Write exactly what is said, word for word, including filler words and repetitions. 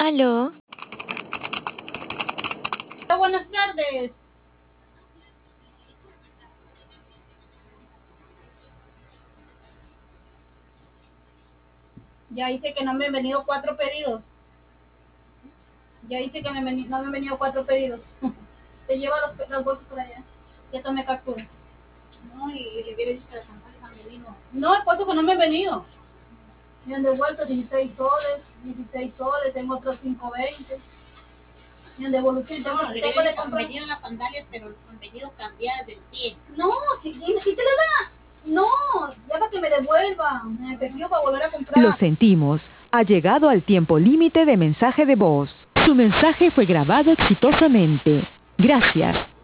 Aló. Hola, buenas tardes. Ya dice que no me han venido cuatro pedidos. Ya dice que me veni- no me han venido cuatro pedidos. Te lleva los, los bolsos para allá. Ya tomé captura. No, y, y le hubiera dicho que las tamales han venido. No, el puesto que no me han venido. Me han devuelto dieciséis soles, dieciséis soles, tengo otros cinco veinte. Me han devolución. No, tengo, le tengo de han venido las sandalias, pero han venido cambiadas del pie. No, si, si, si te le da. No, ya para que me devuelvan. Me efectivo para volver a comprar. Lo sentimos. Ha llegado al tiempo límite de mensaje de voz. Su mensaje fue grabado exitosamente. Gracias.